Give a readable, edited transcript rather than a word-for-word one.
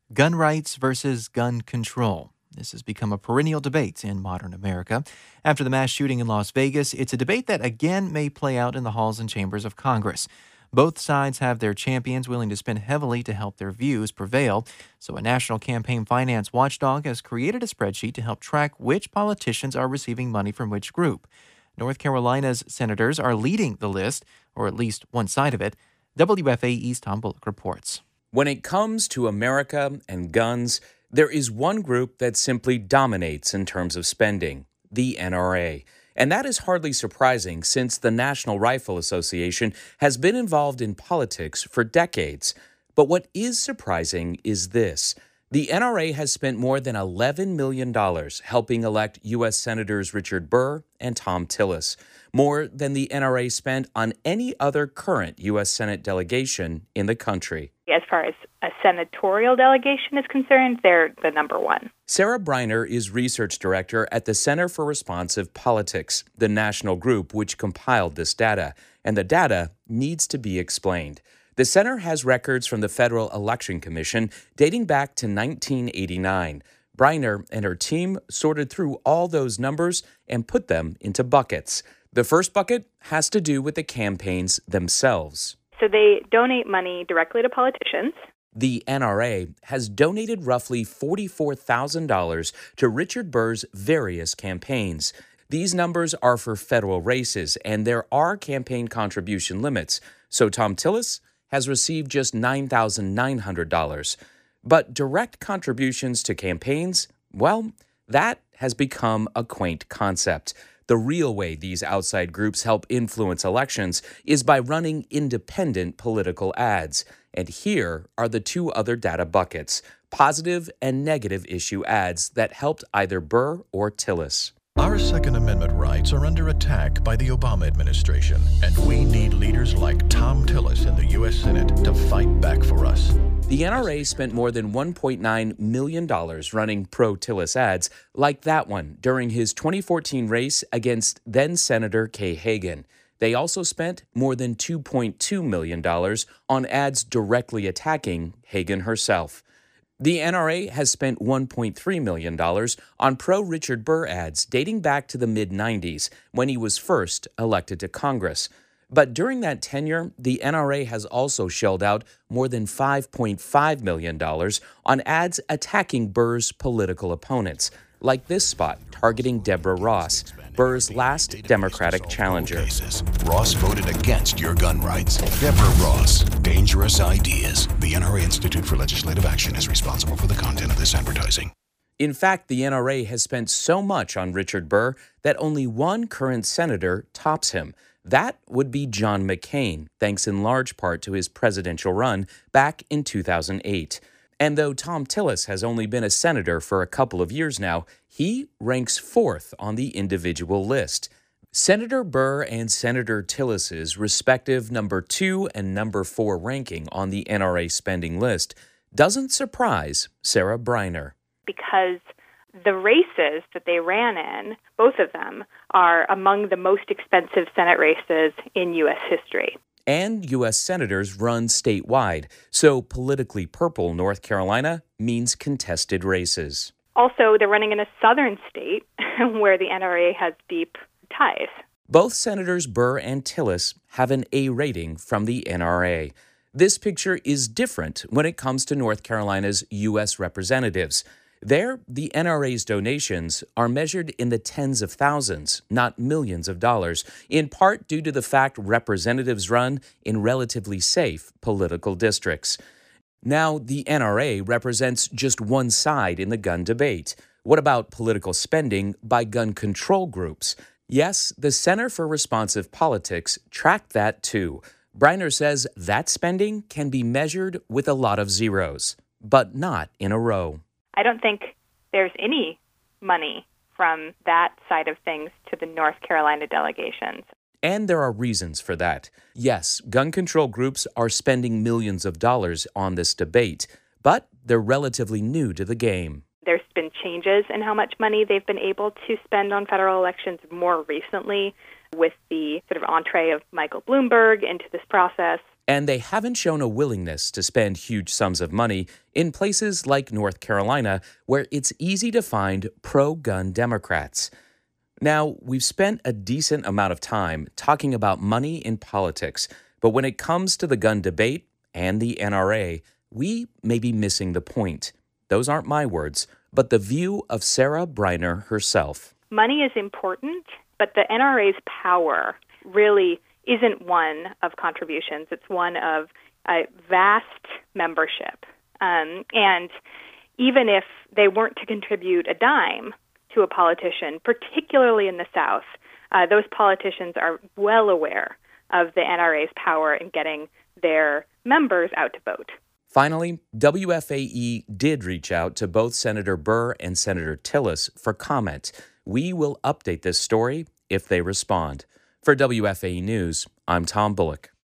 Gun rights versus gun control. This has become a perennial debate in modern America. After the mass shooting in Las Vegas, it's a debate that again may play out in the halls and chambers of Congress. Both sides have their champions willing to spend heavily to help their views prevail. So, a national campaign finance watchdog has created a spreadsheet to help track which politicians are receiving money from which group. North Carolina's senators are leading the list, or at least one side of it. WFAE's Tom Bullock reports. When it comes to America and guns, there is one group that simply dominates in terms of spending, the NRA. And that is hardly surprising since the National Rifle Association has been involved in politics for decades. But what is surprising is this. The NRA has spent more than $11 million helping elect U.S. Senators Richard Burr and Thom Tillis, more than the NRA spent on any other current U.S. Senate delegation in the country. As far as a senatorial delegation is concerned, they're the number one. Sarah Briner is research director at the Center for Responsive Politics, the national group which compiled this data. And the data needs to be explained. The center has records from the Federal Election Commission dating back to 1989. Briner and her team sorted through all those numbers and put them into buckets. The first bucket has to do with the campaigns themselves. So they donate money directly to politicians. The NRA has donated roughly $44,000 to Richard Burr's various campaigns. These numbers are for federal races, and there are campaign contribution limits. So Thom Tillis has received just $9,900. But direct contributions to campaigns, well, that has become a quaint concept. The real way these outside groups help influence elections is by running independent political ads. And here are the two other data buckets, positive and negative issue ads that helped either Burr or Tillis. Our Second Amendment rights are under attack by the Obama administration, and we need leaders like Thom Tillis in the U.S. Senate to fight back for us. The NRA spent more than $1.9 million running pro-Tillis ads like that one during his 2014 race against then-Senator Kay Hagan. They also spent more than $2.2 million on ads directly attacking Hagan herself. The NRA has spent $1.3 million on pro-Richard Burr ads dating back to the mid-90s when he was first elected to Congress. But during that tenure, the NRA has also shelled out more than $5.5 million on ads attacking Burr's political opponents, like this spot targeting Deborah Ross, Burr's last Democratic challenger. Ross voted against your gun rights. Deborah Ross, dangerous ideas. The NRA Institute for Legislative Action is responsible for the content of this advertising. In fact, the NRA has spent so much on Richard Burr that only one current senator tops him. That would be John McCain, thanks in large part to his presidential run back in 2008. And though Thom Tillis has only been a senator for a couple of years now, he ranks fourth on the individual list. Senator Burr and Senator Tillis's respective number 2 and number 4 ranking on the NRA spending list doesn't surprise Sarah Briner. Because the races that they ran in, both of them, are among the most expensive Senate races in U.S. history. And U.S. senators run statewide, so politically purple North Carolina means contested races. Also, they're running in a southern state where the NRA has deep ties. Both Senators Burr and Tillis have an A rating from the NRA. This picture is different when it comes to North Carolina's U.S. representatives. There, the NRA's donations are measured in the tens of thousands, not millions of dollars, in part due to the fact representatives run in relatively safe political districts. Now, the NRA represents just one side in the gun debate. What about political spending by gun control groups? Yes, the Center for Responsive Politics tracked that too. Briner says that spending can be measured with a lot of zeros, but not in a row. I don't think there's any money from that side of things to the North Carolina delegations. And there are reasons for that. Yes, gun control groups are spending millions of dollars on this debate, but they're relatively new to the game. There's been changes in how much money they've been able to spend on federal elections more recently with the sort of entree of Michael Bloomberg into this process. And they haven't shown a willingness to spend huge sums of money in places like North Carolina, where it's easy to find pro-gun Democrats. Now, we've spent a decent amount of time talking about money in politics, but when it comes to the gun debate and the NRA, we may be missing the point. Those aren't my words, but the view of Sarah Briner herself. Money is important, but the NRA's power really isn't one of contributions. It's one of a vast membership. And even if they weren't to contribute a dime to a politician, particularly in the South, those politicians are well aware of the NRA's power in getting their members out to vote. Finally, WFAE did reach out to both Senator Burr and Senator Tillis for comment. We will update this story if they respond. For WFAE News, I'm Tom Bullock.